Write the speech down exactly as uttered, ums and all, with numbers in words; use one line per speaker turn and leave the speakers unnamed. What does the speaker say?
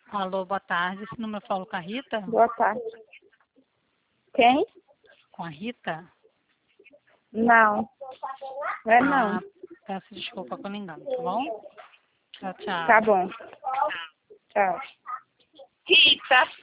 Alô, boa tarde. Esse número eu falo com a Rita?
Boa tarde. Quem?
Com a Rita?
Não. É não.
Ah, peço desculpa pelo engano, tá bom? Tchau, tchau.
Tá bom. Tchau. Rita.